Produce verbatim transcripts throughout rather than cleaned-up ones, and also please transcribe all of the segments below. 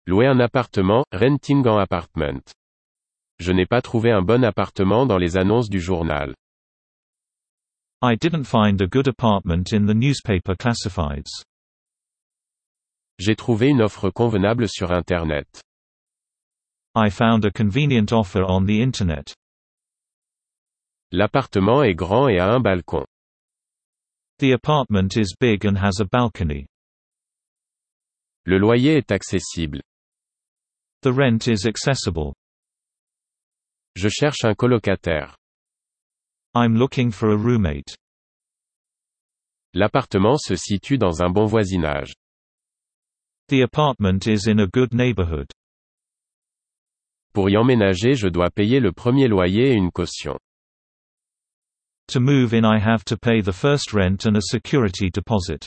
Louer un appartement, renting an apartment. Je n'ai pas trouvé un bon appartement dans les annonces du journal. I didn't find a good apartment in the newspaper classifieds. J'ai trouvé une offre convenable sur Internet. I found a convenient offer on the internet. L'appartement est grand et a un balcon. The apartment is big and has a balcony. Le loyer est accessible. The rent is accessible. Je cherche un colocataire. I'm looking for a roommate. L'appartement se situe dans un bon voisinage. The apartment is in a good neighborhood. Pour y emménager, je dois payer le premier loyer et une caution. To move in I have to pay the first rent and a security deposit.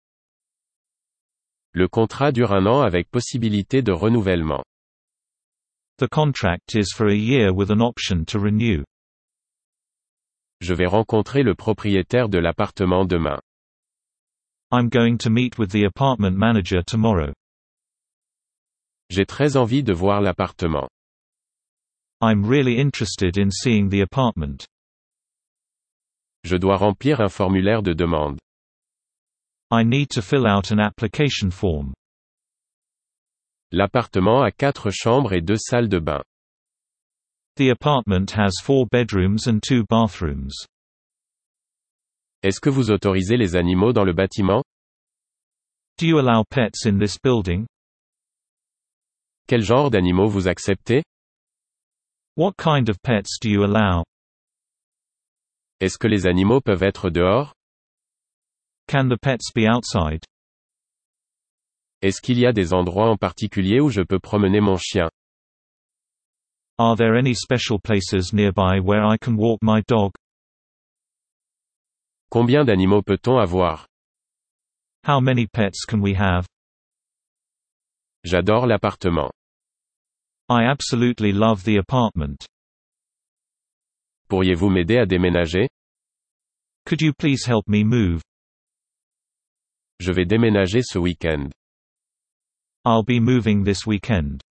Le contrat dure un an avec possibilité de renouvellement. The contract is for a year with an option to renew. Je vais rencontrer le propriétaire de l'appartement demain. I'm going to meet with the apartment manager tomorrow. J'ai très envie de voir l'appartement. I'm really interested in seeing the apartment. Je dois remplir un formulaire de demande. I need to fill out an application form. L'appartement a quatre chambres et deux salles de bain. The apartment has four bedrooms and two bathrooms. Est-ce que vous autorisez les animaux dans le bâtiment? Do you allow pets in this building? Quel genre d'animaux vous acceptez? What kind of pets do you allow? Est-ce que les animaux peuvent être dehors? Can the pets be outside? Est-ce qu'il y a des endroits en particulier où je peux promener mon chien? Are there any special places nearby where I can walk my dog? Combien d'animaux peut-on avoir? How many pets can we have? J'adore l'appartement. I absolutely love the apartment. Pourriez-vous m'aider à déménager? Could you please help me move? Je vais déménager ce week-end. I'll be moving this weekend.